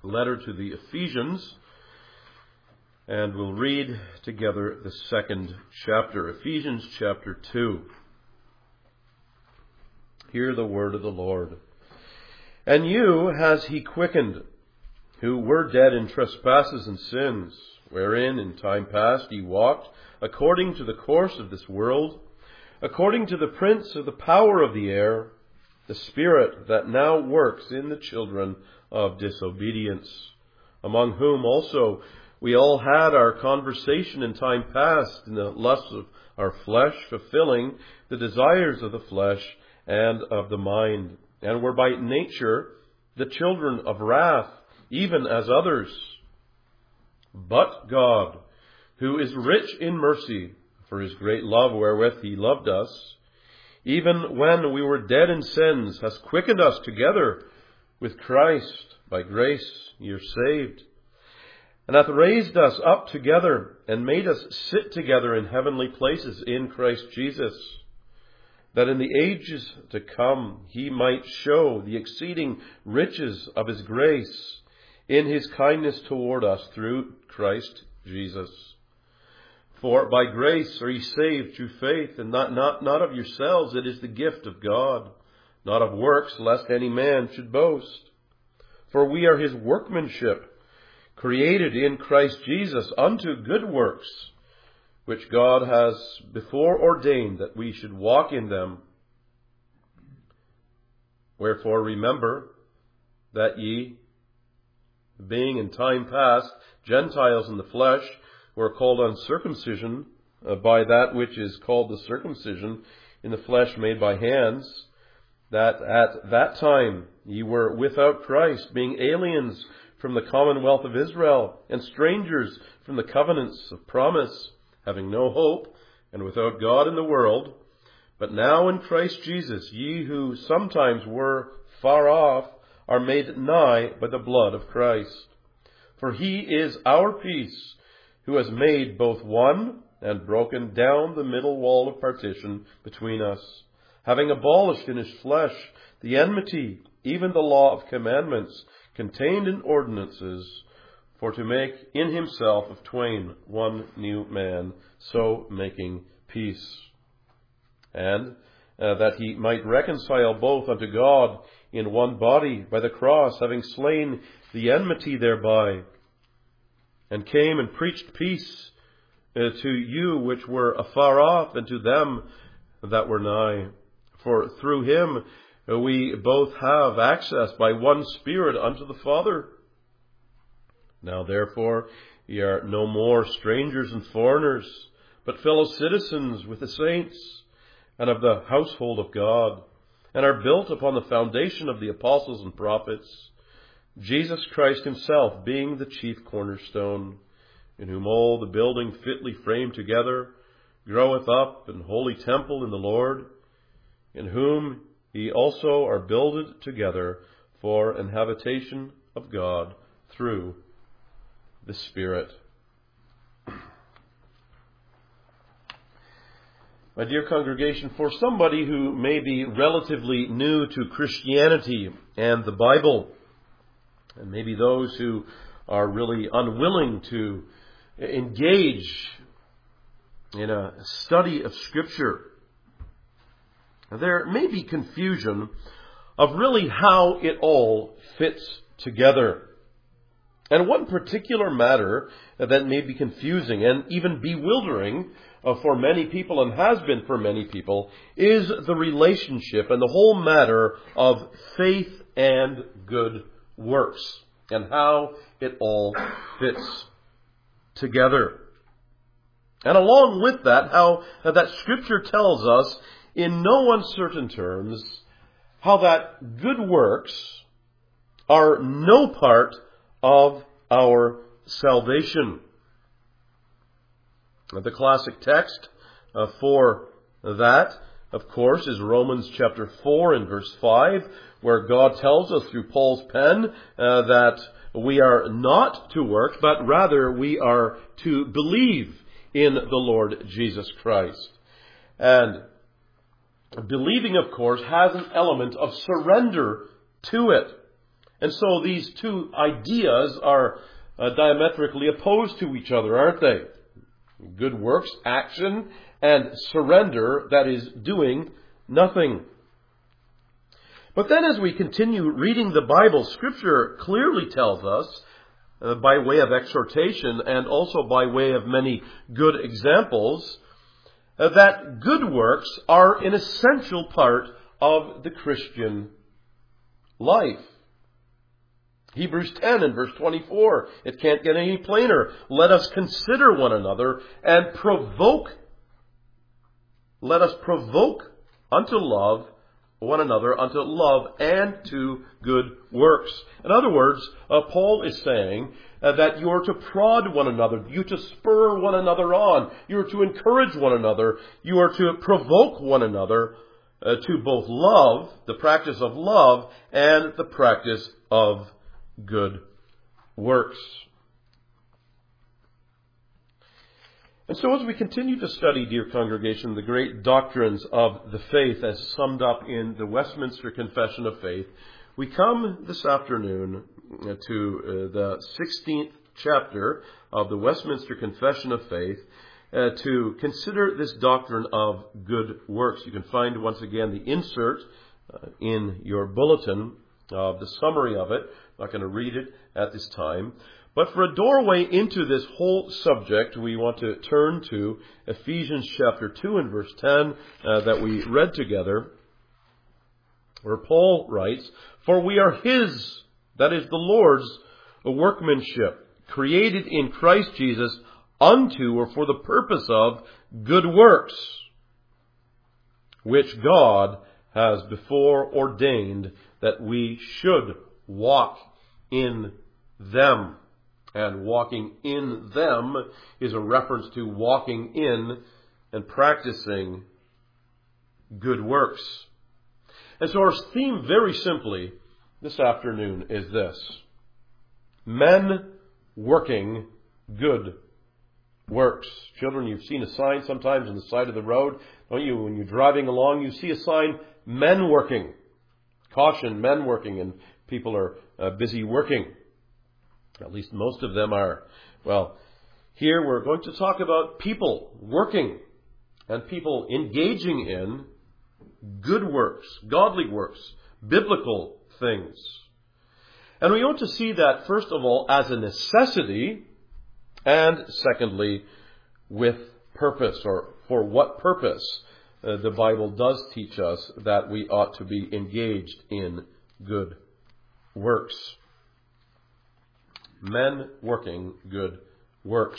letter to the Ephesians, and we'll read together the second chapter, Ephesians chapter 2. Hear the word of the Lord. And you has he quickened, who were dead in trespasses and sins, wherein in time past ye walked, according to the course of this world, according to the prince of the power of the air, the spirit that now works in the children of disobedience, among whom also we all had our conversation in time past in the lusts of our flesh, fulfilling the desires of the flesh and of the mind, and were by nature the children of wrath, even as others. But God, who is rich in mercy, for his great love wherewith he loved us, even when we were dead in sins, has quickened us together with Christ. By grace ye are saved, and hath raised us up together, and made us sit together in heavenly places in Christ Jesus, that in the ages to come he might show the exceeding riches of his grace in his kindness toward us through Christ Jesus. For by grace are ye saved through faith, and not of yourselves, it is the gift of God, not of works, lest any man should boast. For we are his workmanship, created in Christ Jesus unto good works, which God has before ordained that we should walk in them. Wherefore remember that ye, being in time past Gentiles in the flesh, were called uncircumcision by that which is called the circumcision in the flesh made by hands, that at that time ye were without Christ, being aliens from the commonwealth of Israel, and strangers from the covenants of promise, having no hope, and without God in the world. But now in Christ Jesus, ye who sometimes were far off are made nigh by the blood of Christ. For he is our peace, who has made both one, and broken down the middle wall of partition between us, having abolished in his flesh the enmity, even the law of commandments contained in ordinances, for to make in himself of twain one new man, so making peace. And that he might reconcile both unto God in one body by the cross, having slain the enmity thereby, and came and preached peace to you which were afar off, and to them that were nigh. For through him we both have access by one Spirit unto the Father. Now therefore ye are no more strangers and foreigners, but fellow citizens with the saints, and of the household of God, and are built upon the foundation of the apostles and prophets, Jesus Christ himself being the chief cornerstone, in whom all the building fitly framed together groweth up an holy temple in the Lord, in whom ye also are builded together for an habitation of God through the Spirit. My dear congregation, for somebody who may be relatively new to Christianity and the Bible, and maybe those who are really unwilling to engage in a study of Scripture, there may be confusion of really how it all fits together. And one particular matter that may be confusing and even bewildering for many people, and has been for many people, is the relationship and the whole matter of faith and good works, and how it all fits together. And along with that, how that Scripture tells us in no uncertain terms how that good works are no part of our salvation. The classic text for that, of course, is Romans chapter 4 and verse 5, where God tells us through Paul's pen that we are not to work, but rather we are to believe in the Lord Jesus Christ. And believing, of course, has an element of surrender to it. And so these two ideas are diametrically opposed to each other, aren't they? Good works, action, and surrender, that is, doing nothing. But then as we continue reading the Bible, Scripture clearly tells us, by way of exhortation and also by way of many good examples, that good works are an essential part of the Christian life. Hebrews 10 and verse 24, it can't get any plainer. Let us consider one another and let us provoke unto love one another, unto love and to good works. In other words, Paul is saying that you are to prod one another, you are to spur one another on, you are to encourage one another, you are to provoke one another to both love, the practice of love, and the practice of good works. And so as we continue to study, dear congregation, the great doctrines of the faith as summed up in the Westminster Confession of Faith, we come this afternoon to the 16th chapter of the Westminster Confession of Faith to consider this doctrine of good works. You can find once again the insert in your bulletin of the summary of it. I'm not going to read it at this time. But for a doorway into this whole subject, we want to turn to Ephesians chapter 2 and verse 10 that we read together, where Paul writes, "For we are His, that is the Lord's, workmanship, created in Christ Jesus unto or for the purpose of good works, which God has before ordained that we should walk in them." And walking in them is a reference to walking in and practicing good works. And so our theme, very simply, this afternoon is this: men working good works. Children, you've seen a sign sometimes on the side of the road, don't you? When you're driving along, you see a sign, men working. Caution, men working, and people are busy working. At least most of them are. Well, here we're going to talk about people working and people engaging in good works, godly works, biblical things. And we ought to see that, first of all, as a necessity, and secondly, with purpose, or for what purpose the Bible does teach us that we ought to be engaged in good works. Men working good works.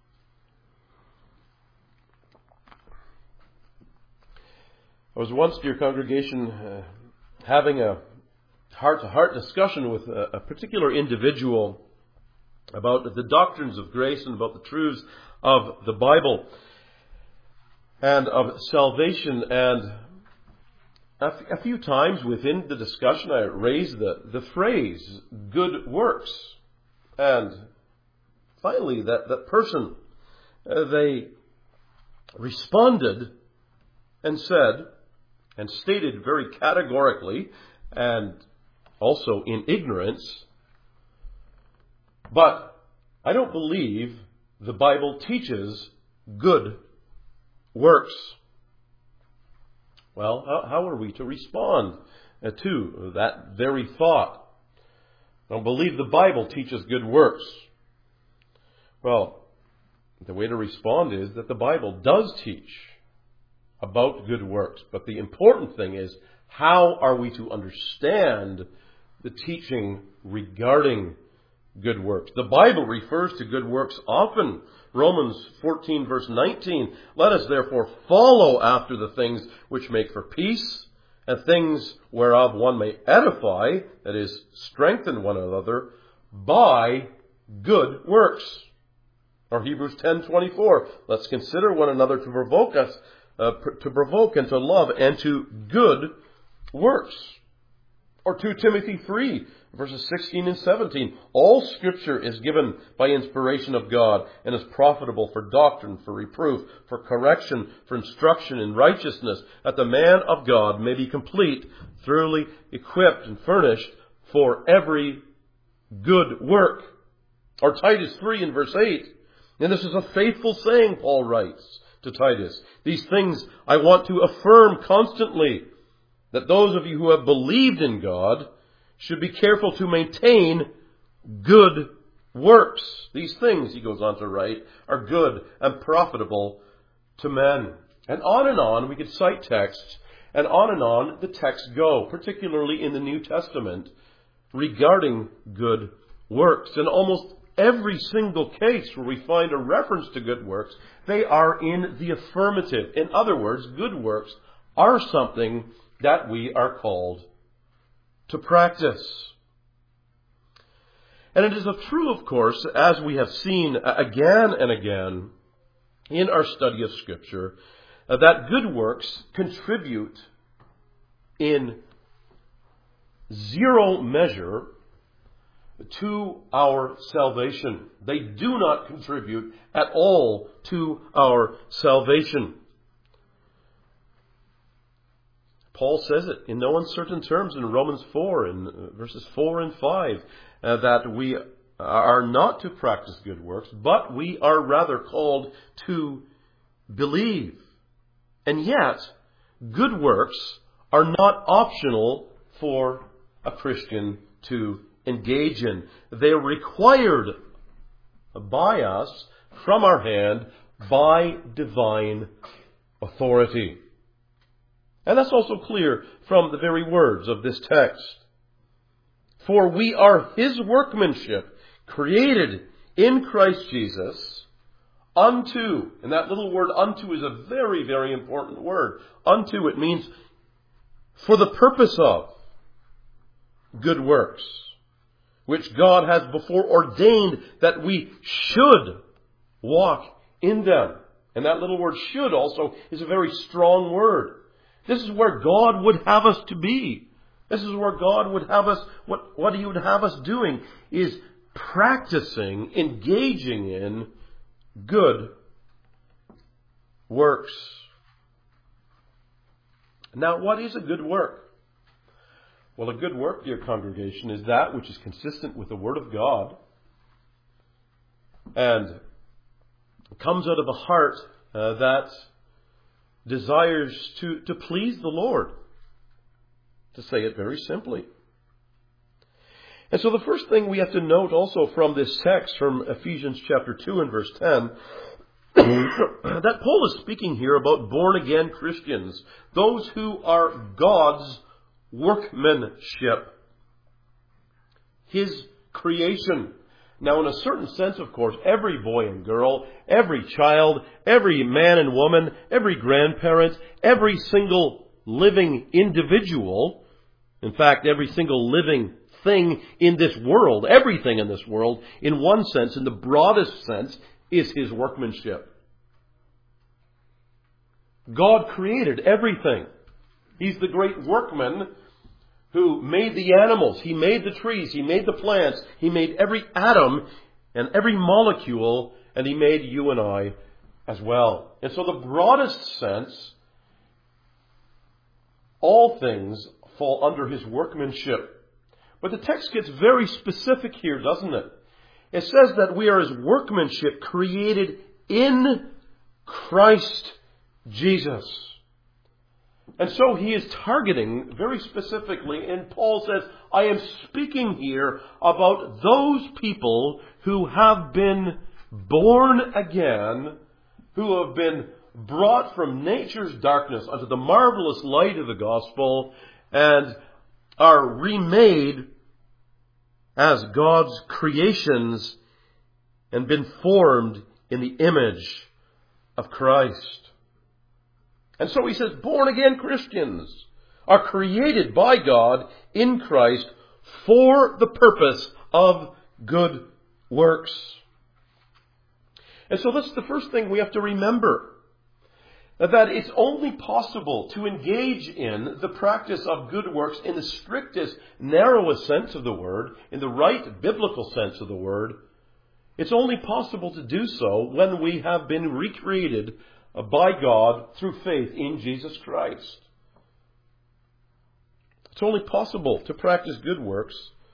I was once, dear congregation, having a heart-to-heart discussion with a particular individual about the doctrines of grace and about the truths of the Bible and of salvation. And a few times within the discussion I raised the phrase, good works. And finally, that person, they responded and said, and stated very categorically, and also in ignorance, "But I don't believe the Bible teaches good works." Well, how are we to respond to that very thought? I don't believe the Bible teaches good works. Well, the way to respond is that the Bible does teach about good works. But the important thing is, how are we to understand the teaching regarding good works? The Bible refers to good works often. Romans 14 verse 19, "Let us therefore follow after the things which make for peace, and things whereof one may edify," that is, strengthen one another, "by good works." Or Hebrews 10:24, "Let's consider one another to provoke us, to provoke and to love and to good works." Or 2 Timothy 3, verses 16 and 17, "All Scripture is given by inspiration of God and is profitable for doctrine, for reproof, for correction, for instruction in righteousness, that the man of God may be complete, thoroughly equipped and furnished for every good work. Or Titus 3 in verse 8. And this is a faithful saying, Paul writes to Titus. These things I want to affirm constantly, that those of you who have believed in God should be careful to maintain good works. These things, he goes on to write, are good and profitable to men. And on we could cite texts, and on the texts go, particularly in the New Testament, regarding good works. In almost every single case where we find a reference to good works, they are in the affirmative. In other words, good works are something that we are called to practice. And it is true, of course, as we have seen again and again in our study of Scripture, that good works contribute in zero measure to our salvation. They do not contribute at all to our salvation. Paul says it in no uncertain terms in Romans 4, in verses 4 and 5, that we are not to practice good works, but we are rather called to believe. And yet, good works are not optional for a Christian to engage in. They are required by us, from our hand, by divine authority. And that's also clear from the very words of this text. For we are His workmanship, created in Christ Jesus, unto, and that little word unto is a very, very important word. Unto, it means for the purpose of good works, which God has before ordained that we should walk in them. And that little word should also is a very strong word. This is where God would have us to be. This is where God would have us, what He would have us doing is practicing, engaging in good works. Now, what is a good work? Well, a good work, dear congregation, is that which is consistent with the Word of God and comes out of a heart that desires to please the Lord, to say it very simply. And so the first thing we have to note also from this text, from Ephesians chapter 2 and verse 10, that Paul is speaking here about born-again Christians, those who are God's workmanship, His creation. Now, in a certain sense, of course, every boy and girl, every child, every man and woman, every grandparent, every single living individual, in fact, every single living thing in this world, everything in this world, in one sense, in the broadest sense, is His workmanship. God created everything. He's the great workman who made the animals, He made the trees, He made the plants, He made every atom and every molecule, and He made you and I as well. And so the broadest sense, all things fall under His workmanship. But the text gets very specific here, doesn't it? It says that we are His workmanship, created in Christ Jesus. And so He is targeting very specifically, and Paul says, I am speaking here about those people who have been born again, who have been brought from nature's darkness unto the marvelous light of the gospel, and are remade as God's creations and been formed in the image of Christ. And so he says, born-again Christians are created by God in Christ for the purpose of good works. And so that's the first thing we have to remember, that it's only possible to engage in the practice of good works in the strictest, narrowest sense of the word, in the right biblical sense of the word. It's only possible to do so when we have been recreated by God through faith in Jesus Christ. It's only possible to practice good works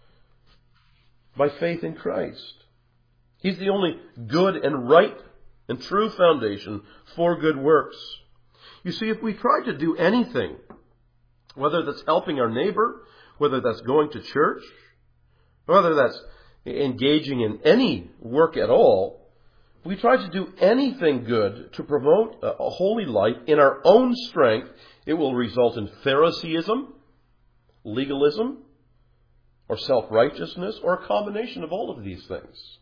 by faith in Christ. He's the only good and right and true foundation for good works. You see, if we try to do anything, whether that's helping our neighbor, whether that's going to church, whether that's engaging in any work at all, if we try to do anything good to promote a holy life in our own strength, it will result in Phariseeism, legalism, or self-righteousness, or a combination of all of these things.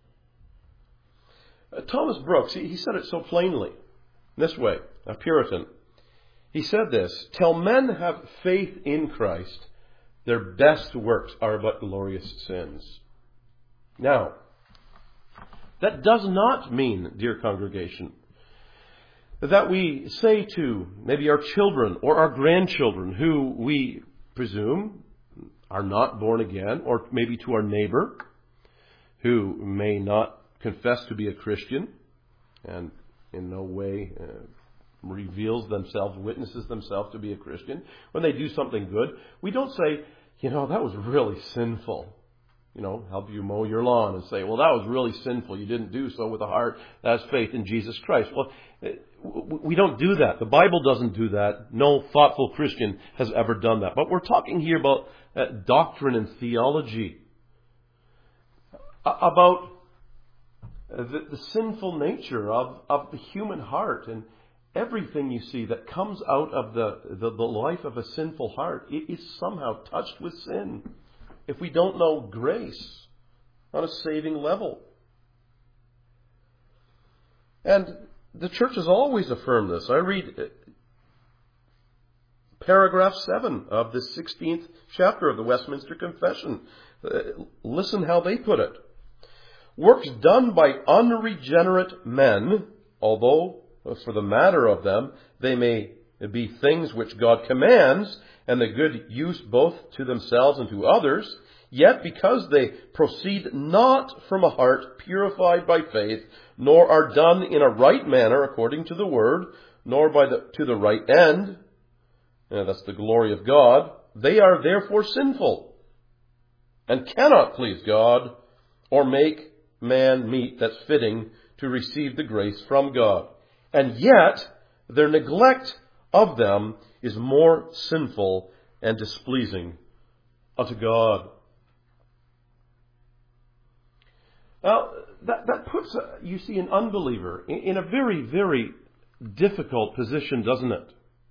Thomas Brooks, he said it so plainly, this way, a Puritan. He said this: "Till men have faith in Christ, their best works are but glorious sins." Now, that does not mean, dear congregation, that we say to maybe our children or our grandchildren who we presume are not born again, or maybe to our neighbor who may not confess to be a Christian and in no way reveals themselves, witnesses themselves to be a Christian, when they do something good, we don't say, that was really sinful. Help you mow your lawn and say, well, that was really sinful. You didn't do so with a heart that has faith in Jesus Christ. Well, we don't do that. The Bible doesn't do that. No thoughtful Christian has ever done that. But we're talking here about doctrine and theology, about the sinful nature of the human heart, and everything you see that comes out of the life of a sinful heart, it is somehow touched with sin if we don't know grace on a saving level. And the church has always affirmed this. I read paragraph 7 of the 16th chapter of the Westminster Confession. Listen how they put it. "Works done by unregenerate men, although for the matter of them they may be things which God commands, and the good use both to themselves and to others, yet because they proceed not from a heart purified by faith, nor are done in a right manner according to the word, nor to the right end," that's the glory of God, "they are therefore sinful, and cannot please God, or make man meet that's fitting to receive the grace from God. And yet their neglect of them is more sinful and displeasing unto God." Now, that puts, you see, an unbeliever in a very, very difficult position, doesn't it?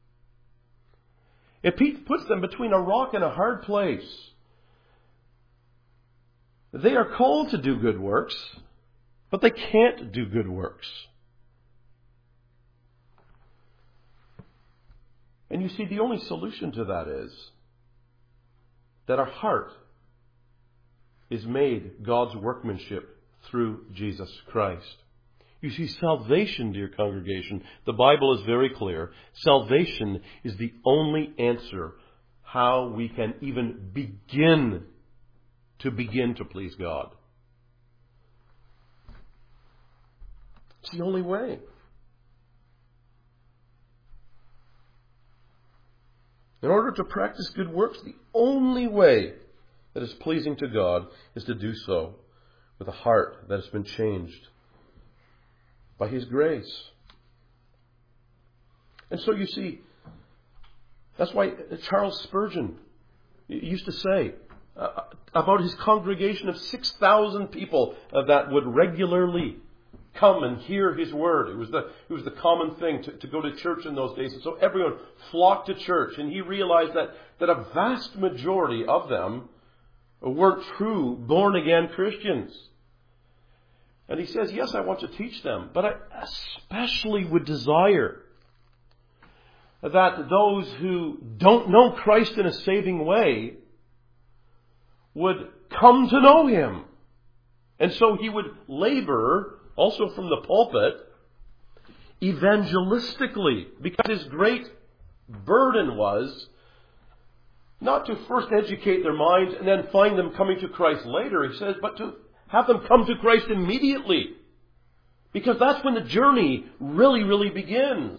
It puts them between a rock and a hard place. They are called to do good works, but they can't do good works. And you see, the only solution to that is that our heart is made God's workmanship through Jesus Christ. You see, salvation, dear congregation, the Bible is very clear. Salvation is the only answer how we can even begin to please God. It's the only way. In order to practice good works, the only way that is pleasing to God is to do so with a heart that has been changed by His grace. And so you see, that's why Charles Spurgeon used to say about his congregation of 6,000 people that would regularly come and hear his word. It was the common thing to go to church in those days. And so everyone flocked to church. And he realized that a vast majority of them weren't true born-again Christians. And he says, yes, I want to teach them, but I especially would desire that those who don't know Christ in a saving way would come to know Him. And so he would labor, also from the pulpit, evangelistically, because his great burden was not to first educate their minds and then find them coming to Christ later, he says, but to have them come to Christ immediately. Because that's when the journey really, really begins.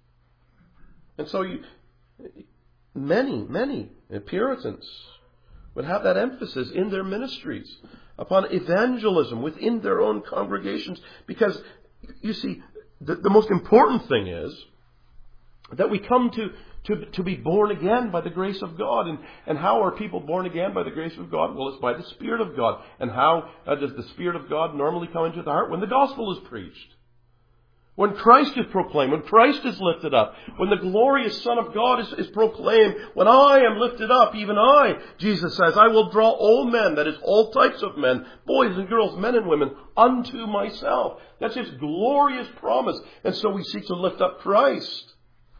And so many Puritans would have that emphasis in their ministries upon evangelism within their own congregations. Because, you see, the most important thing is that we come to be born again by the grace of God. And how are people born again by the grace of God? Well, it's by the Spirit of God. And how does the Spirit of God normally come into the heart? When the gospel is preached. When Christ is proclaimed, when Christ is lifted up, when the glorious Son of God is proclaimed, when I am lifted up, even I, Jesus says, I will draw all men, that is all types of men, boys and girls, men and women, unto myself. That's His glorious promise. And so we seek to lift up Christ.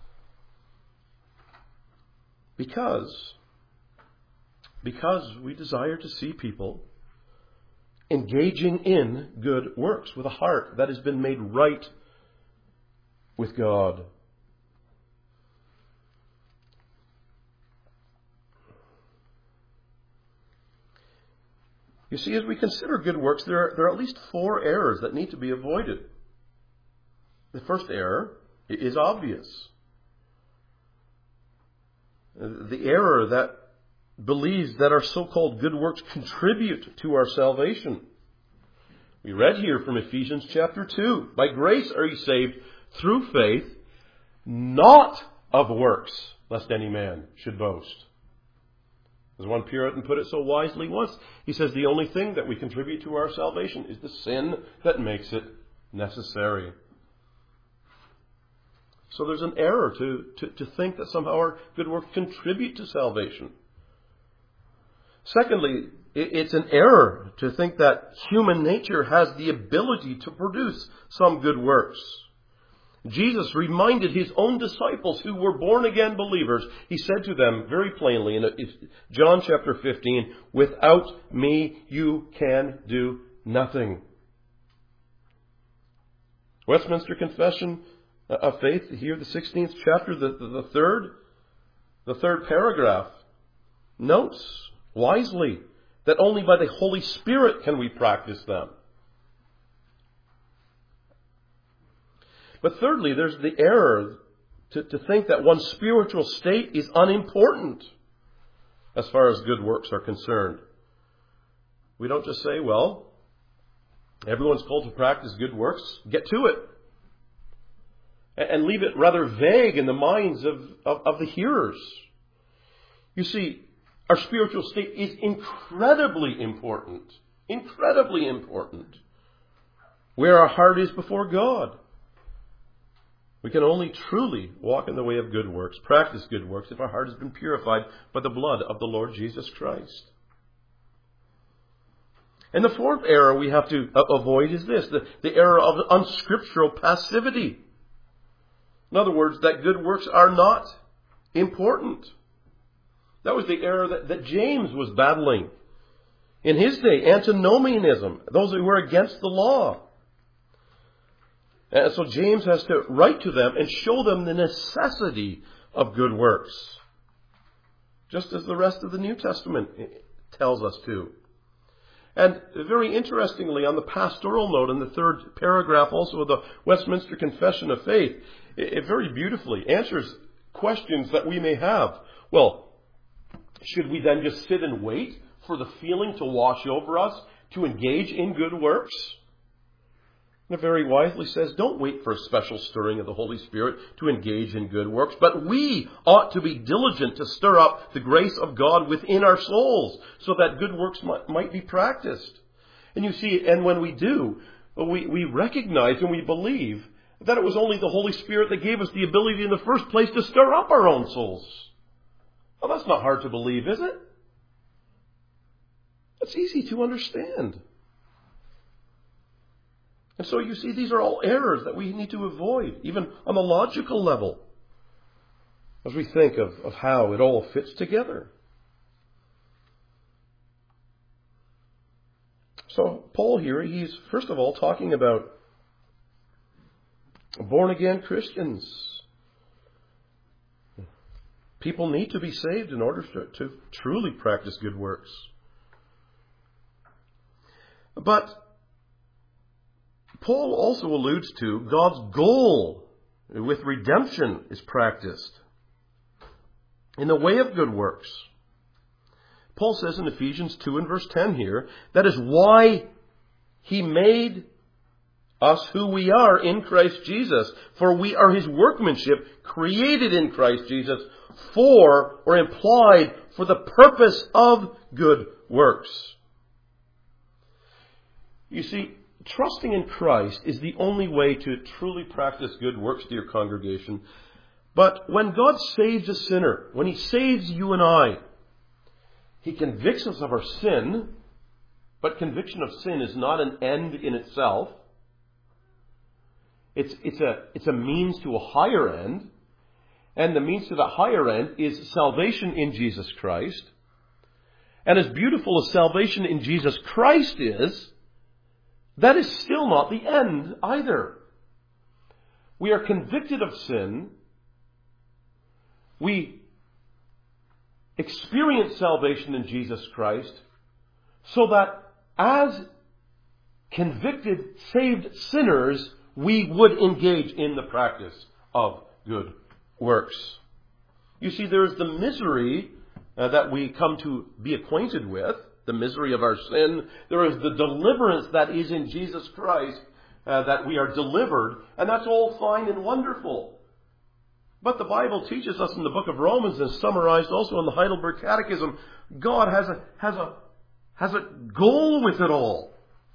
Because we desire to see people engaging in good works with a heart that has been made right with God. You see, as we consider good works, there are at least 4 errors that need to be avoided. The first error is obvious. The error that believes that our so-called good works contribute to our salvation. We read here from Ephesians chapter 2. By grace are ye saved through faith, not of works, lest any man should boast. As one Puritan put it so wisely once, he says the only thing that we contribute to our salvation is the sin that makes it necessary. So there's an error to think that somehow our good works contribute to salvation. Secondly, it's an error to think that human nature has the ability to produce some good works. Jesus reminded His own disciples who were born again believers. He said to them very plainly in John chapter 15, without me you can do nothing. Westminster Confession of Faith, here the 16th chapter, the third paragraph, notes wisely that only by the Holy Spirit can we practice them. But thirdly, there's the error to think that one's spiritual state is unimportant as far as good works are concerned. We don't just say, well, everyone's called to practice good works, get to it. And leave it rather vague in the minds of the hearers. You see, our spiritual state is incredibly important. Incredibly important. Where our heart is before God. We can only truly walk in the way of good works, practice good works, if our heart has been purified by the blood of the Lord Jesus Christ. And the fourth error we have to avoid is this, the error of unscriptural passivity. In other words, that good works are not important. That was the error that James was battling. In his day, antinomianism, those who were against the law. And so James has to write to them and show them the necessity of good works. Just as the rest of the New Testament tells us to. And very interestingly, on the pastoral note in the 3rd paragraph also of the Westminster Confession of Faith, it very beautifully answers questions that we may have. Well, should we then just sit and wait for the feeling to wash over us to engage in good works? And it very wisely says, don't wait for a special stirring of the Holy Spirit to engage in good works, but we ought to be diligent to stir up the grace of God within our souls so that good works might be practiced. And you see, and when we do, we recognize and we believe that it was only the Holy Spirit that gave us the ability in the first place to stir up our own souls. Well, that's not hard to believe, is it? It's easy to understand. And so you see, these are all errors that we need to avoid, even on the logical level, as we think of how it all fits together. So Paul here, he's first of all talking about born-again Christians. People need to be saved in order to truly practice good works. But Paul also alludes to God's goal with redemption is practiced in the way of good works. Paul says in Ephesians 2 and verse 10 here, that is why He made us who we are in Christ Jesus. For we are His workmanship, created in Christ Jesus for, or implied for the purpose of good works. You see, trusting in Christ is the only way to truly practice good works, dear congregation. But when God saves a sinner, when He saves you and I, He convicts us of our sin, but conviction of sin is not an end in itself. It's a means to a higher end, and the means to the higher end is salvation in Jesus Christ. And as beautiful as salvation in Jesus Christ is, that is still not the end either. We are convicted of sin. We experience salvation in Jesus Christ so that as convicted, saved sinners, we would engage in the practice of good works. You see, there is the misery that we come to be acquainted with, the misery of our sin. There is the deliverance that is in Jesus Christ, that we are delivered, and that's all fine and wonderful. But the Bible teaches us in the book of Romans, and summarized also in the Heidelberg Catechism, God has a goal with it all.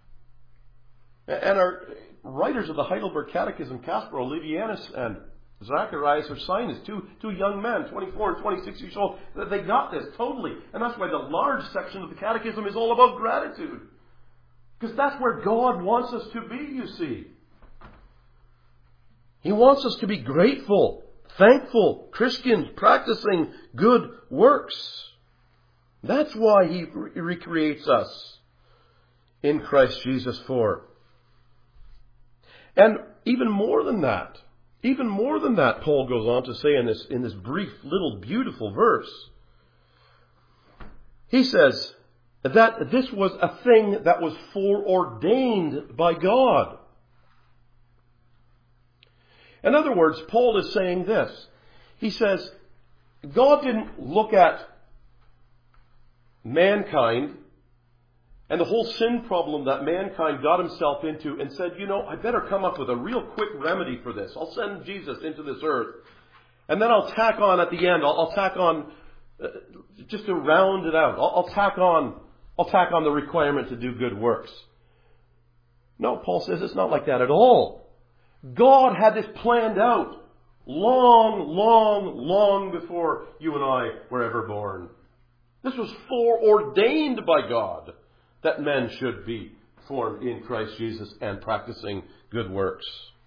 And our writers of the Heidelberg Catechism, Caspar Olevianus and Zacharias Ursinus, two young men, 24 and 26 years old, they got this totally. And that's why the large section of the Catechism is all about gratitude. Because that's where God wants us to be, you see. He wants us to be grateful, thankful Christians practicing good works. That's why He recreates us in Christ Jesus for. And even more than that, Paul goes on to say in this brief little beautiful verse, he says that this was a thing that was foreordained by God. In other words, Paul is saying this. He says, God didn't look at mankind and the whole sin problem that mankind got himself into and said, I better come up with a real quick remedy for this. I'll send Jesus into this earth. And then I'll tack on at the end, I'll tack on, just to round it out, I'll tack on the requirement to do good works. No, Paul says it's not like that at all. God had this planned out long before you and I were ever born. This was foreordained by God, that men should be formed in Christ Jesus and practicing good works.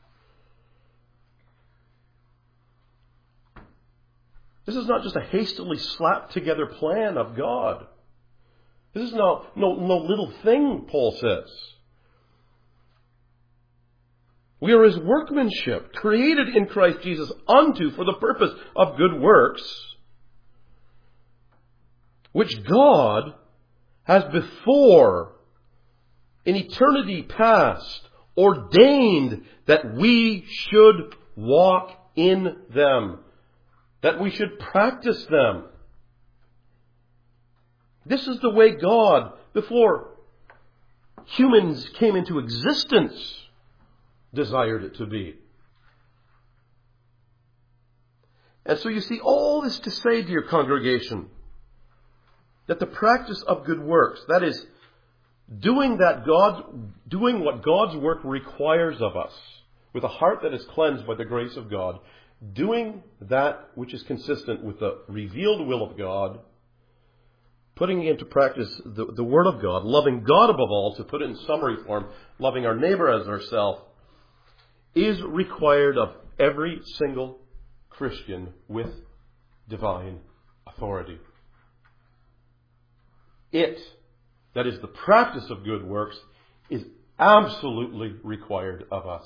This is not just a hastily slapped together plan of God. This is no little thing, Paul says. We are His workmanship, created in Christ Jesus for the purpose of good works, which God has before, in eternity past, ordained that we should walk in them, that we should practice them. This is the way God, before humans came into existence, desired it to be. And so you see, all this to say, dear congregation, that the practice of good works, that is, doing what God's work requires of us, with a heart that is cleansed by the grace of God, doing that which is consistent with the revealed will of God, putting into practice the Word of God, loving God above all, to put it in summary form, loving our neighbor as ourselves, is required of every single Christian with divine authority. That is the practice of good works, is absolutely required of us.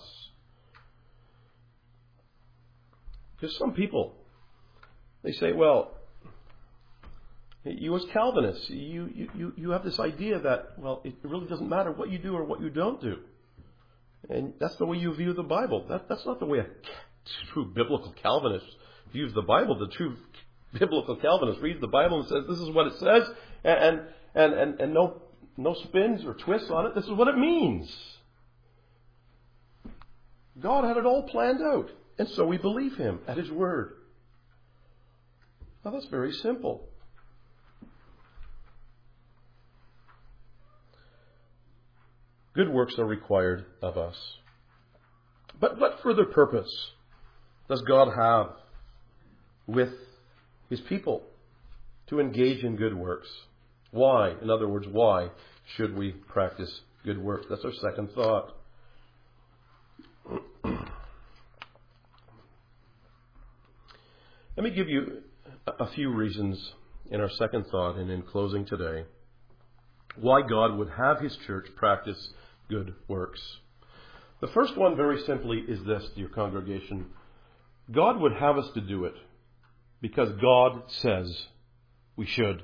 Because some people, they say, well, you as Calvinists, you have this idea that, well, it really doesn't matter what you do or what you don't do. And that's the way you view the Bible. That's not the way a true biblical Calvinist views the Bible. The true biblical Calvinist reads the Bible and says, this is what it says, And no spins or twists on it. This is what it means. God had it all planned out. And so we believe Him at His word. Now that's very simple. Good works are required of us. But what further purpose does God have with His people to engage in good works? Why? In other words, why should we practice good works? That's our second thought. Let me give you a few reasons in our second thought and in closing today why God would have His church practice good works. The first one, very simply, is this, dear congregation. God would have us to do it because God says we should.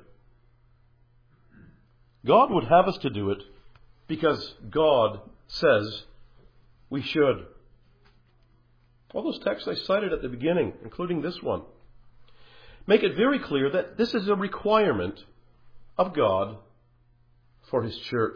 God would have us to do it because God says we should. All those texts I cited at the beginning, including this one, make it very clear that this is a requirement of God for His church.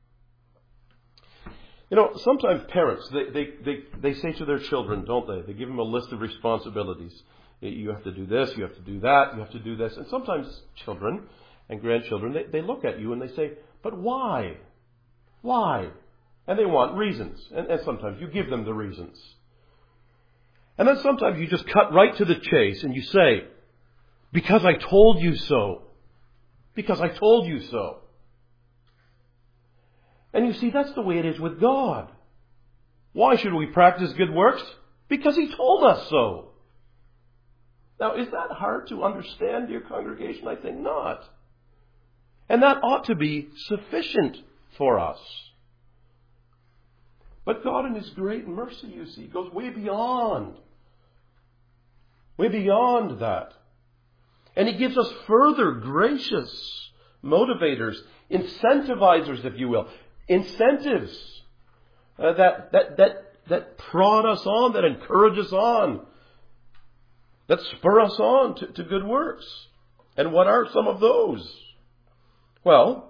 You know, sometimes parents, they say to their children, don't they? They give them a list of responsibilities. You have to do this, you have to do that, you have to do this. And sometimes children and grandchildren, they look at you and they say, but why? Why? And they want reasons. And sometimes you give them the reasons. And then sometimes you just cut right to the chase and you say, because I told you so. Because I told you so. And you see, that's the way it is with God. Why should we practice good works? Because He told us so. Now, is that hard to understand, dear congregation? I think not. And that ought to be sufficient for us. But God in His great mercy, you see, goes way beyond that. And He gives us further gracious motivators, incentivizers, if you will. Incentives that prod us on, that encourage us on, that spur us on to good works. And what are some of those? Well,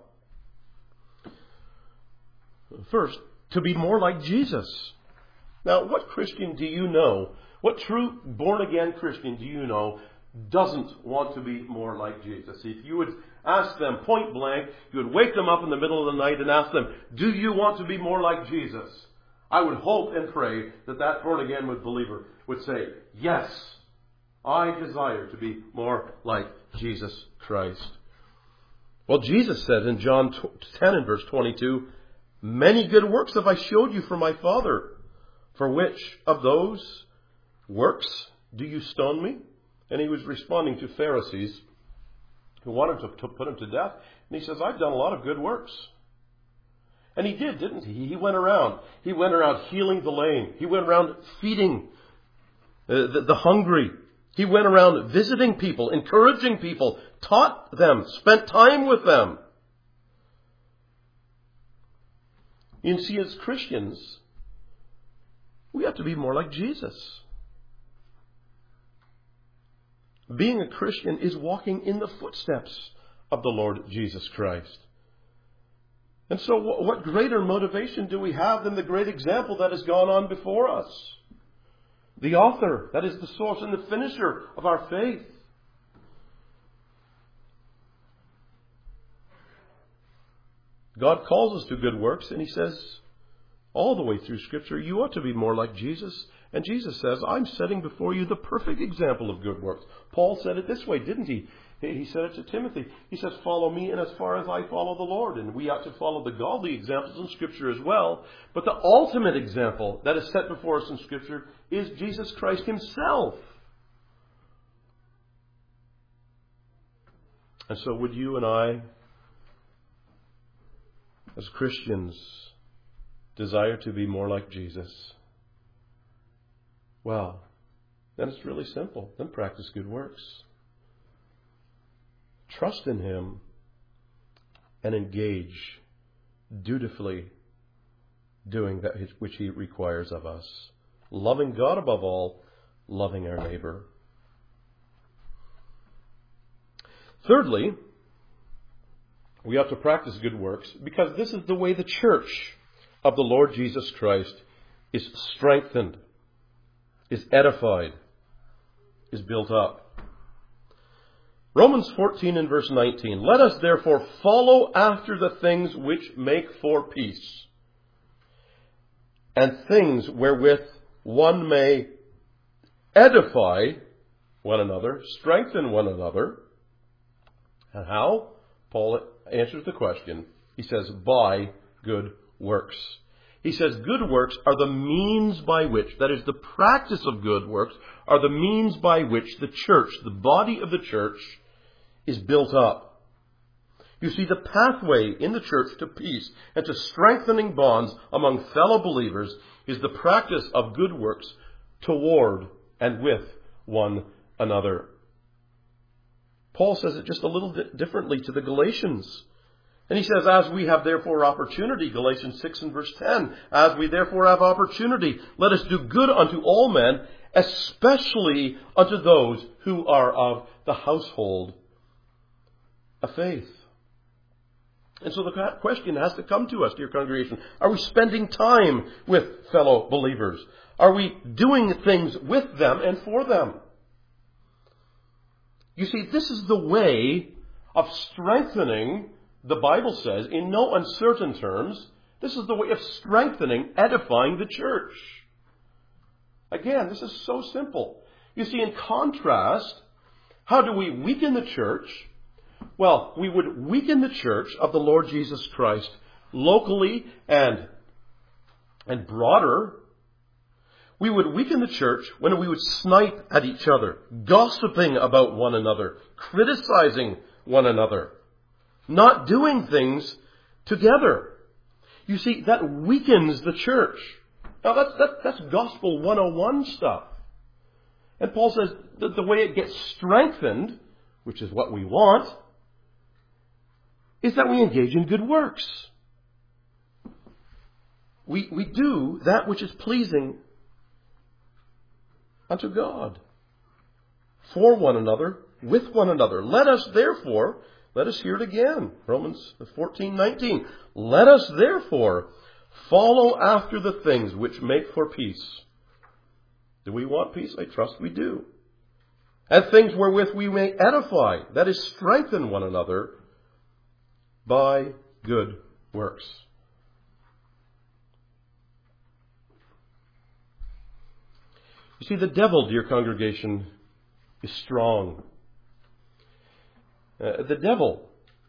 first, to be more like Jesus. Now, what Christian do you know? What true born-again Christian do you know doesn't want to be more like Jesus? If you would ask them point blank, you would wake them up in the middle of the night and ask them, do you want to be more like Jesus? I would hope and pray that born-again believer would say, yes, I desire to be more like Jesus Christ. Well, Jesus said in John 10 and verse 22, many good works have I showed you from my Father. For which of those works do you stone me? And He was responding to Pharisees who wanted to put Him to death. And He says, I've done a lot of good works. And He did, didn't He? He went around. He went around healing the lame. He went around feeding the hungry. He went around visiting people, encouraging people, taught them, spent time with them. You see, as Christians, we have to be more like Jesus. Being a Christian is walking in the footsteps of the Lord Jesus Christ. And so what greater motivation do we have than the great example that has gone on before us? The author, that is the source and the finisher of our faith. God calls us to good works, and He says all the way through Scripture, you ought to be more like Jesus. And Jesus says, I'm setting before you the perfect example of good works. Paul said it this way, didn't he? He said it to Timothy. He says, follow me in as far as I follow the Lord. And we ought to follow the godly examples in Scripture as well. But the ultimate example that is set before us in Scripture is Jesus Christ Himself. And so would you and I, as Christians, desire to be more like Jesus? Well, then it's really simple. Then practice good works. Trust in Him and engage dutifully doing that which He requires of us. Loving God above all, loving our neighbor. Thirdly, We ought to practice good works because this is the way the church of the Lord Jesus Christ is strengthened, is edified, is built up. Romans 14 and verse 19. Let us therefore follow after the things which make for peace, and things wherewith one may edify one another, strengthen one another. And how? Paul answers the question. He says, by good works. He says good works are the means by which, that is, the practice of good works, are the means by which the church, the body of the church, is built up. You see, the pathway in the church to peace and to strengthening bonds among fellow believers is the practice of good works toward and with one another. Paul says it just a little bit differently to the Galatians. And he says, as we have therefore opportunity, Galatians 6 and verse 10, as we therefore have opportunity, let us do good unto all men, especially unto those who are of the household of faith. And so the question has to come to us, dear congregation. Are we spending time with fellow believers? Are we doing things with them and for them? You see, this is the way of strengthening, the Bible says, in no uncertain terms, this is the way of strengthening, edifying the church. Again, this is so simple. You see, in contrast, how do we weaken the church? Well, we would weaken the church of the Lord Jesus Christ locally and broader. We would weaken the church when we would snipe at each other, gossiping about one another, criticizing one another, not doing things together. You see, that weakens the church. Now that's gospel 101 stuff. And Paul says that the way it gets strengthened, which is what we want, is that we engage in good works. We do that which is pleasing unto God, for one another, with one another. Let us therefore, let us hear it again, Romans 14:19. Let us therefore follow after the things which make for peace. Do we want peace? I trust we do. And things wherewith we may edify, that is, strengthen one another by good works. You see, the devil, dear congregation, is strong. The devil,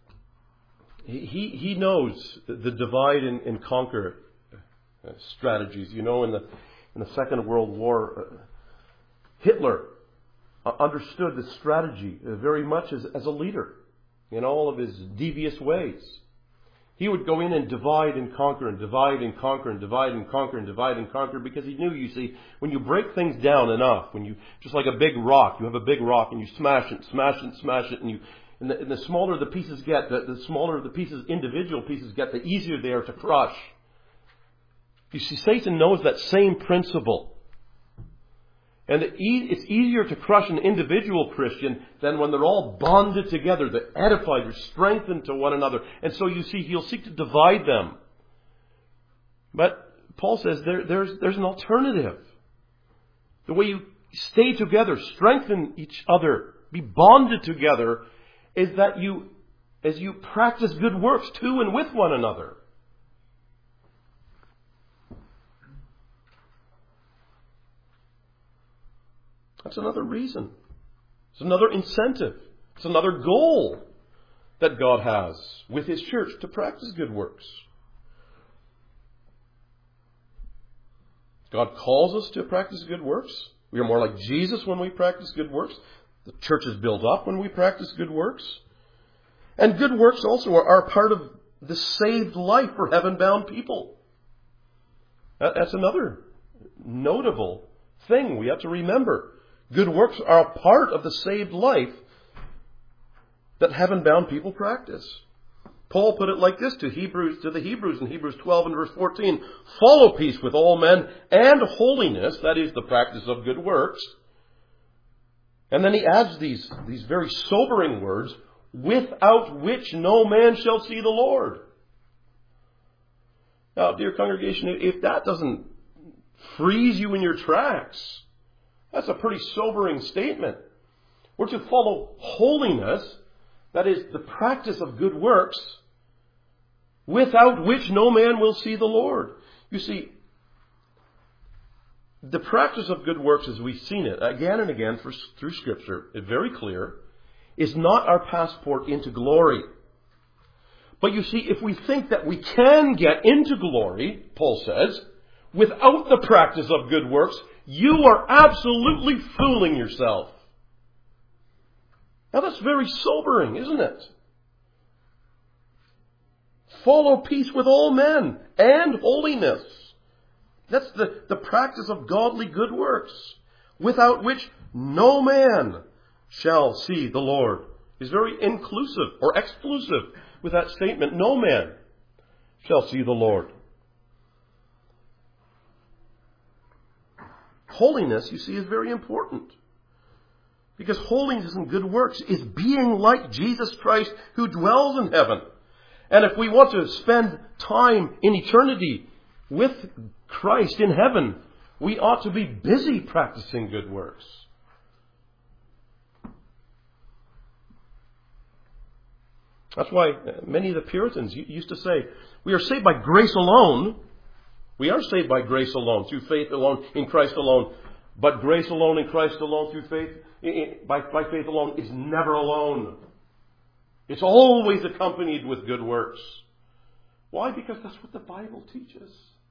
he knows the divide and conquer strategies. You know, in the Second World War, Hitler understood the strategy very much as a leader in all of his devious ways. He would go in and divide and conquer and divide and conquer and divide and conquer and divide and conquer, because he knew, you see, when you break things down enough, when you, just like a big rock, you have a big rock and you smash it, and the smaller the pieces get, the smaller the pieces, individual pieces get, the easier they are to crush. You see, Satan knows that same principle. And it's easier to crush an individual Christian than when they're all bonded together, they're edified, they're strengthened to one another. And so you see, he'll seek to divide them. But Paul says there's an alternative. The way you stay together, strengthen each other, be bonded together, is that as you practice good works to and with one another. That's another reason. It's another incentive. It's another goal that God has with His church to practice good works. God calls us to practice good works. We are more like Jesus when we practice good works. The church is built up when we practice good works. And good works also are part of the saved life for heaven-bound people. That's another notable thing we have to remember. Good works are a part of the saved life that heaven-bound people practice. Paul put it like this to the Hebrews in Hebrews 12 and verse 14. Follow peace with all men and holiness, that is the practice of good works. And then he adds these very sobering words, without which no man shall see the Lord. Now, dear congregation, if that doesn't freeze you in your tracks, that's a pretty sobering statement. We're to follow holiness, that is, the practice of good works, without which no man will see the Lord. You see, the practice of good works, as we've seen it again and again through Scripture, is very clear, is not our passport into glory. But you see, if we think that we can get into glory, Paul says, without the practice of good works, you are absolutely fooling yourself. Now that's very sobering, isn't it? Follow peace with all men and holiness. That's the practice of godly good works, without which no man shall see the Lord. He's very inclusive or exclusive with that statement. No man shall see the Lord. Holiness, you see, is very important. Because holiness and good works is being like Jesus Christ who dwells in heaven. And if we want to spend time in eternity with Christ in heaven, we ought to be busy practicing good works. That's why many of the Puritans used to say, we are saved by grace alone. We are saved by grace alone, through faith alone, in Christ alone. But grace alone, in Christ alone, through faith, by faith alone, is never alone. It's always accompanied with good works. Why? Because that's what the Bible teaches.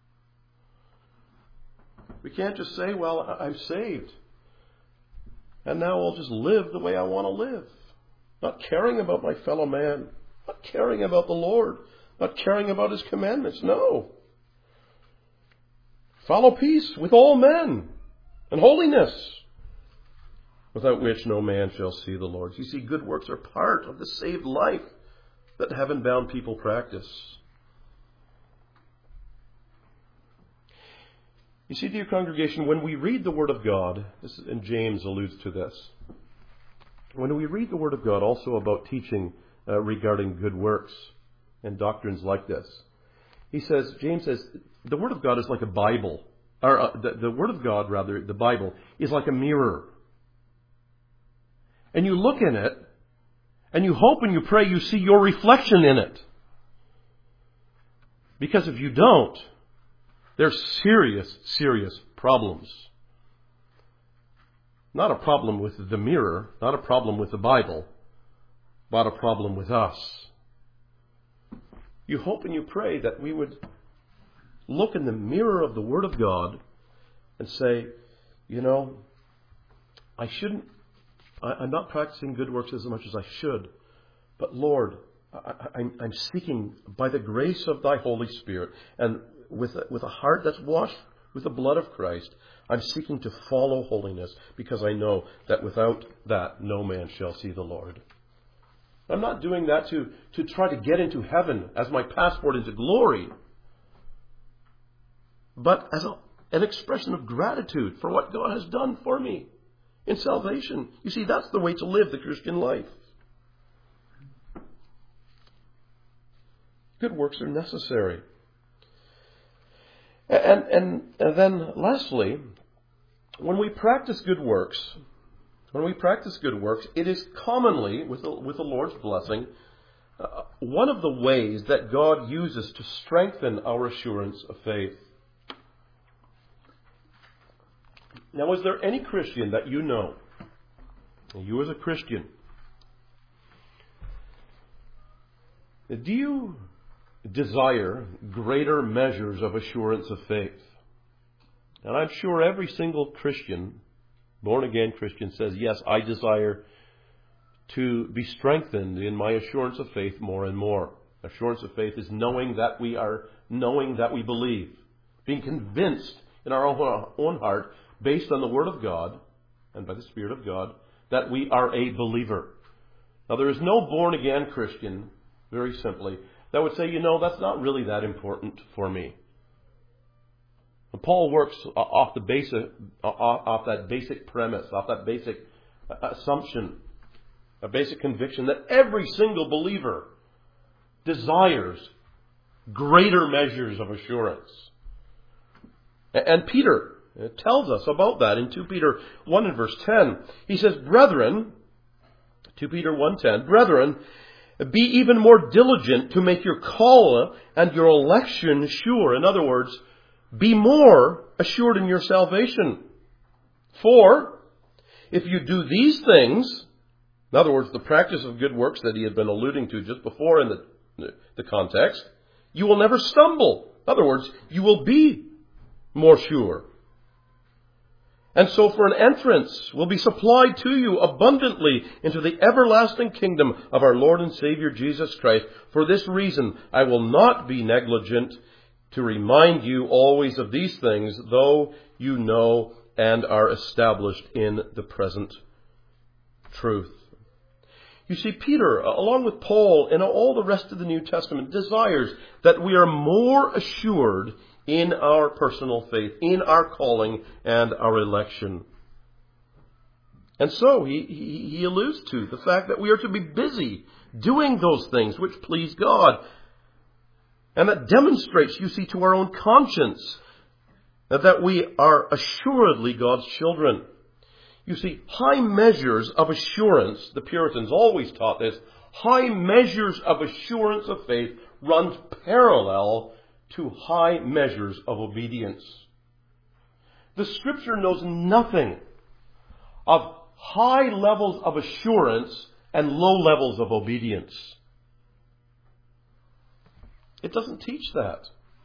We can't just say, well, I'm saved, and now I'll just live the way I want to live. Not caring about my fellow man. Not caring about the Lord. Not caring about His commandments. No. Follow peace with all men and holiness, without which no man shall see the Lord. You see, good works are part of the saved life that heaven-bound people practice. You see, dear congregation, when we read the Word of God, and James alludes to this, when we read the Word of God also about teaching regarding good works and doctrines like this, James says, the Word of God is like a Bible. Or the Word of God, rather, the Bible, is like a mirror. And you look in it, and you hope and you pray you see your reflection in it. Because if you don't, there's serious, serious problems. Not a problem with the mirror, not a problem with the Bible, but a problem with us. You hope and you pray that we would look in the mirror of the Word of God and say, I'm not practicing good works as much as I should, but Lord, I'm seeking by the grace of Thy Holy Spirit and with a heart that's washed with the blood of Christ, I'm seeking to follow holiness because I know that without that no man shall see the Lord. I'm not doing that to try to get into heaven as my passport into glory, but as an expression of gratitude for what God has done for me in salvation. You see, that's the way to live the Christian life. Good works are necessary. And then lastly, when we practice good works, it is commonly, with the Lord's blessing, one of the ways that God uses to strengthen our assurance of faith. Now, is there any Christian that you know, you as a Christian, do you desire greater measures of assurance of faith? And I'm sure every single Christian, born-again Christian, says, yes, I desire to be strengthened in my assurance of faith more and more. Assurance of faith is knowing that we believe, being convinced in our own heart, based on the Word of God and by the Spirit of God, that we are a believer. Now, there is no born-again Christian, very simply, that would say, that's not really that important for me. And Paul works off that basic premise, off that basic assumption a basic conviction that every single believer desires greater measures of assurance. And Peter tells us about that in 2 Peter 1 and verse 10. He says, Brethren, 2 Peter 1:10, Brethren, be even more diligent to make your call and your election sure. In other words, be more assured in your salvation. For if you do these things, in other words, the practice of good works that he had been alluding to just before in the context, you will never stumble. In other words, you will be more sure. And so for an entrance will be supplied to you abundantly into the everlasting kingdom of our Lord and Savior Jesus Christ. For this reason, I will not be negligent to remind you always of these things, though you know and are established in the present truth. You see, Peter, along with Paul and all the rest of the New Testament, desires that we are more assured in our personal faith, in our calling and our election. And so he alludes to the fact that we are to be busy doing those things which please God. And that demonstrates, you see, to our own conscience that we are assuredly God's children. You see, high measures of assurance, the Puritans always taught this, high measures of assurance of faith runs parallel to high measures of obedience. The Scripture knows nothing of high levels of assurance and low levels of obedience. It doesn't teach that.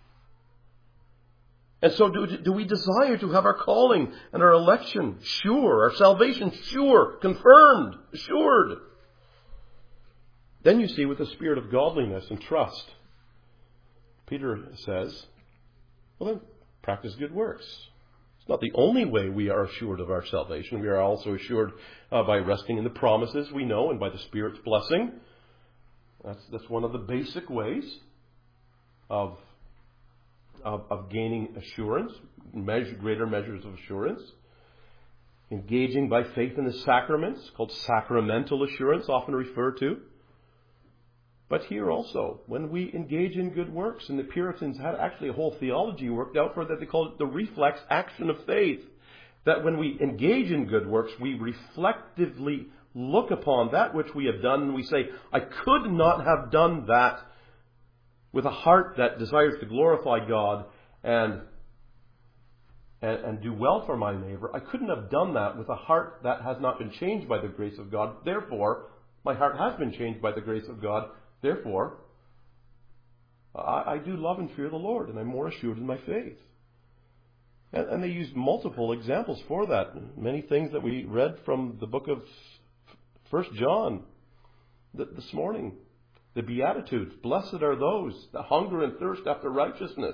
And so do we desire to have our calling and our election sure, our salvation sure, confirmed, assured? Then you see, with the spirit of godliness and trust, Peter says, well then, practice good works. It's not the only way we are assured of our salvation. We are also assured by resting in the promises we know and by the Spirit's blessing. That's one of the basic ways of gaining assurance, greater measures of assurance. Engaging by faith in the sacraments, called sacramental assurance, often referred to. But here also, when we engage in good works, and the Puritans had actually a whole theology worked out for that, they called it the reflex action of faith. That when we engage in good works, we reflectively look upon that which we have done, and we say, I could not have done that with a heart that desires to glorify God and do well for my neighbor. I couldn't have done that with a heart that has not been changed by the grace of God. Therefore, my heart has been changed by the grace of God. Therefore, I do love and fear the Lord, and I'm more assured in my faith. And they used multiple examples for that. Many things that we read from the book of 1 John this morning. The Beatitudes. Blessed are those that hunger and thirst after righteousness.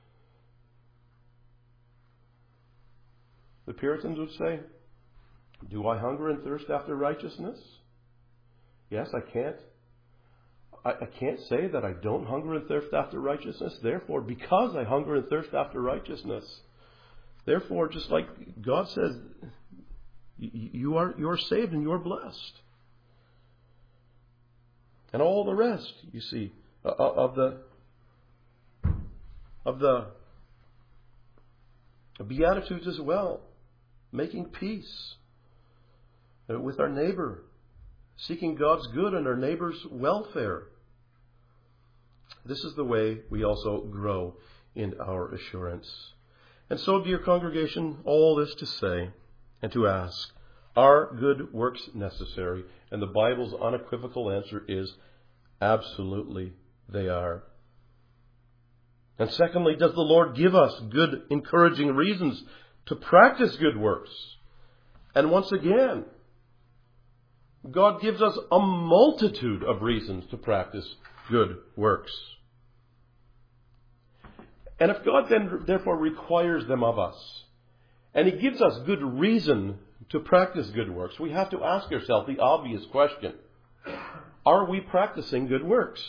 The Puritans would say, do I hunger and thirst after righteousness? Yes, I can't. I can't say that I don't hunger and thirst after righteousness. Therefore, because I hunger and thirst after righteousness, therefore, just like God says, you are saved and you are blessed. And all the rest, you see, of the Beatitudes as well. Making peace with our neighbor. Seeking God's good and our neighbor's welfare. This is the way we also grow in our assurance. And so, dear congregation, all this to say and to ask, are good works necessary? And the Bible's unequivocal answer is absolutely they are. And secondly, does the Lord give us good, encouraging reasons to practice good works? And once again, God gives us a multitude of reasons to practice good works. And if God then therefore requires them of us, and He gives us good reason to practice good works, we have to ask ourselves the obvious question. Are we practicing good works?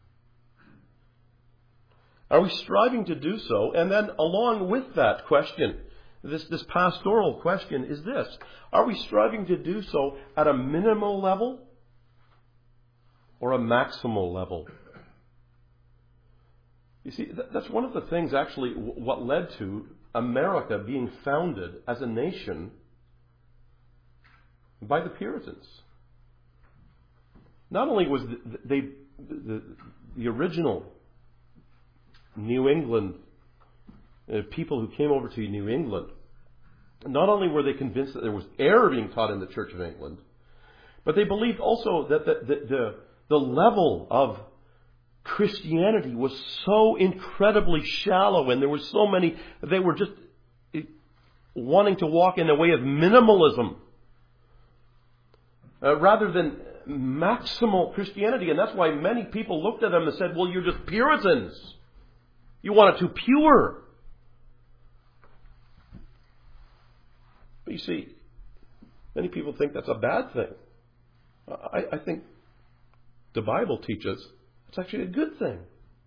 Are we striving to do so? And then along with that question, this pastoral question is this. Are we striving to do so at a minimal level or a maximal level. You see, that's one of the things actually what led to America being founded as a nation by the Puritans. Not only was the original New England people who came over to New England, not only were they convinced that there was error being taught in the Church of England, but they believed also that the level of Christianity was so incredibly shallow, and there were so many, they were just wanting to walk in a way of minimalism rather than maximal Christianity. And that's why many people looked at them and said, well, you're just Puritans. You want it too pure. But you see, many people think that's a bad thing. I think the Bible teaches it's actually a good thing.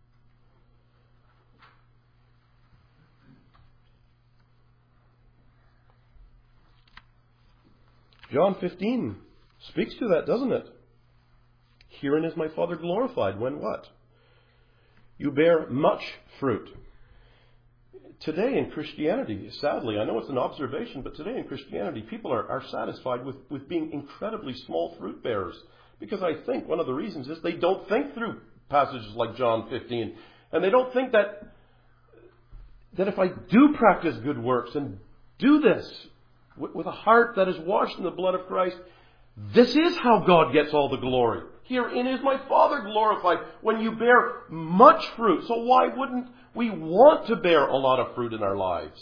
John 15 speaks to that, doesn't it? Herein is my Father glorified, when what? You bear much fruit. Today in Christianity, sadly, I know it's an observation, but today in Christianity, people are satisfied with being incredibly small fruit bearers. Because I think one of the reasons is they don't think through passages like John 15. And they don't think that if I do practice good works and do this with a heart that is washed in the blood of Christ, this is how God gets all the glory. Herein is my Father glorified, when you bear much fruit. So why wouldn't we want to bear a lot of fruit in our lives?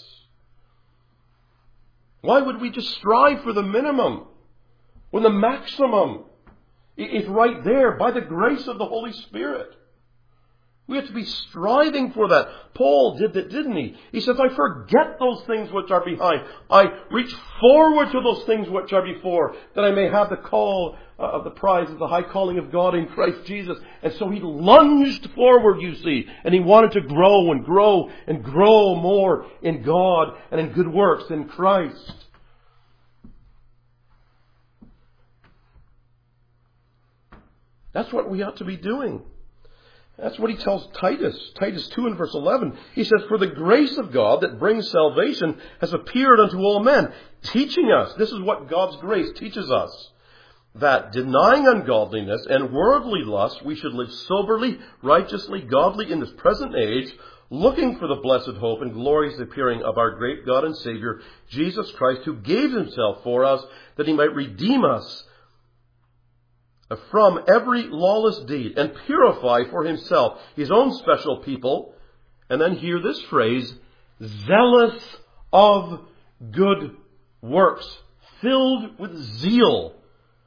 Why would we just strive for the minimum when the maximum is right there by the grace of the Holy Spirit? We have to be striving for that. Paul did that, didn't he? He says, I forget those things which are behind. I reach forward to those things which are before, that I may have the call of the prize of the high calling of God in Christ Jesus. And so he lunged forward, you see, and he wanted to grow and grow and grow more in God and in good works in Christ. That's what we ought to be doing. That's what he tells Titus. Titus 2 and verse 11. He says, for the grace of God that brings salvation has appeared unto all men, teaching us, this is what God's grace teaches us, that denying ungodliness and worldly lust, we should live soberly, righteously, godly in this present age, looking for the blessed hope and glorious appearing of our great God and Savior, Jesus Christ, who gave himself for us, that he might redeem us from every lawless deed and purify for himself his own special people. And then hear this phrase, zealous of good works, filled with zeal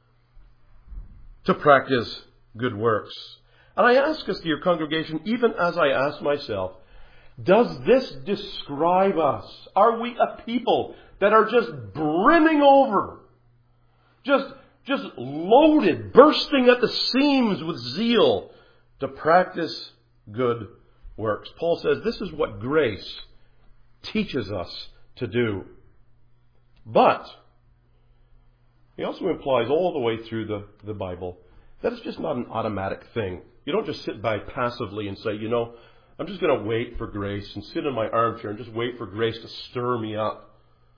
to practice good works. And I ask us, dear congregation, even as I ask myself, does this describe us? Are we a people that are just brimming over, just loaded, bursting at the seams with zeal to practice good works? Paul says this is what grace teaches us to do. But he also implies all the way through the Bible that it's just not an automatic thing. You don't just sit by passively and say, I'm just going to wait for grace and sit in my armchair and just wait for grace to stir me up.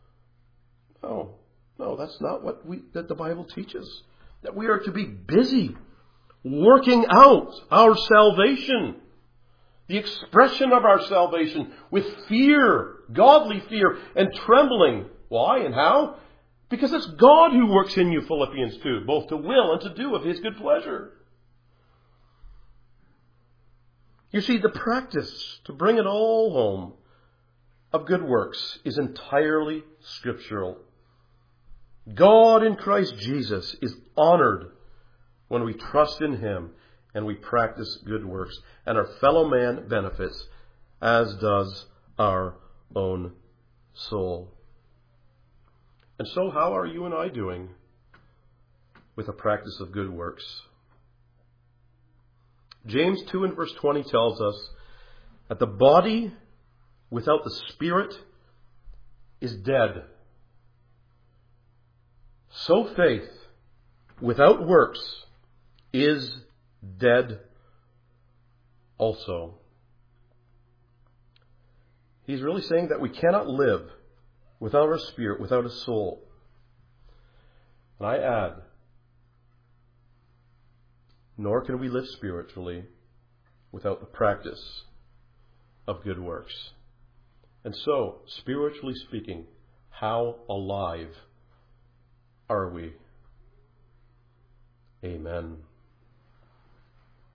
No, that's not what that the Bible teaches. That we are to be busy working out our salvation, the expression of our salvation with fear, godly fear and trembling. Why and how? Because it's God who works in you, Philippians 2, both to will and to do of his good pleasure. You see, the practice to bring it all home of good works is entirely scriptural. God in Christ Jesus is honored when we trust in him and we practice good works. And our fellow man benefits, as does our own soul. And so how are you and I doing with the practice of good works? James 2 and verse 20 tells us that the body without the spirit is dead. So faith without works is dead also. He's really saying that we cannot live without our spirit, without a soul. And I add, nor can we live spiritually without the practice of good works. And so, spiritually speaking, how alive are we? Amen.